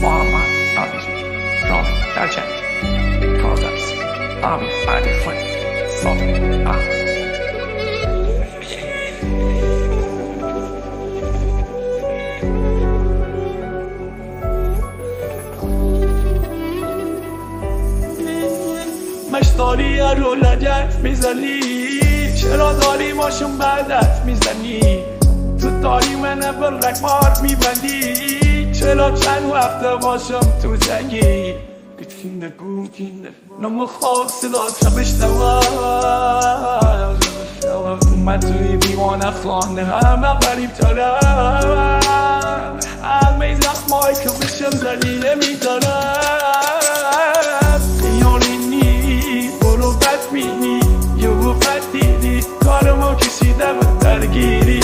محمد عبدی راوی در جنگ کاردرس آبی فردی خود صافی مشتاری رو لگت میزنی چرا داری ماشون بعدت میزنی تو داری منه برک مار میبندی چرا چند وقت باشم تو زنگی گفتین نگوتین نمو خواب صدا بشنوم من توی دیوانه خانه همه غریب ترم همه زخمایی که بشم زنی نمیدارم کارمو کشیده به درگیری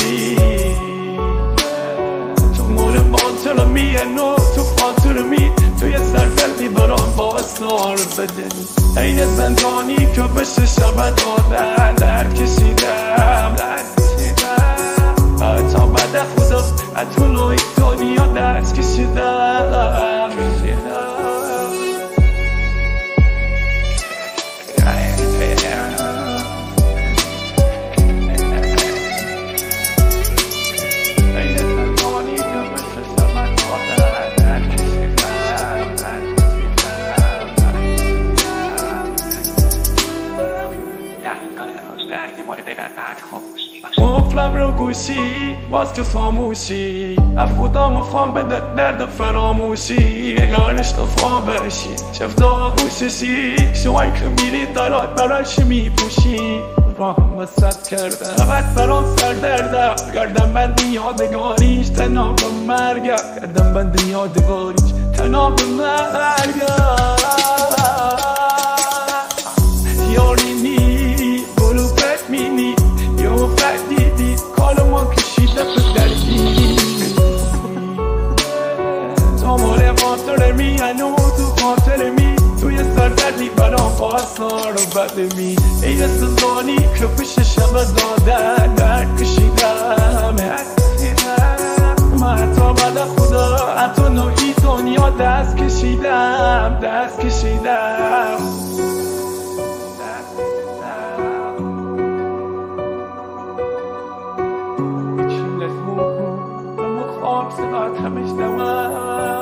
تو مور باطل میانو تو خاطر می توی سرزردی برام با اسنار بدنی این زندانی که بشه شب دادن درد کشیدم تا بعد خدا از طولوی دنیا درد کشیدم قفلم رو گوشی باز که خاموشی از خدا مخوام به درد فراموشی یارش دفاع بشی چفتا گوششی شوی که میری دارات برای چی میپوشی راهم وسط کرده فقط برام سر درده گردم بندی یادگاریش تنها به مرگم گردم بندی یادگاریش تنها به مرگم یاری نی گلو پت مینی یو فردیدی کالما کشیده به درگیری تا مال خاطر می هنو تو خاطر می توی سردردی برام با اصار و بد می این زندانی که پیش شب دادن درد کشیدم من حتی بعد خدا حتی نوعی دنیا دست کشیدم خواب صدات همش دوام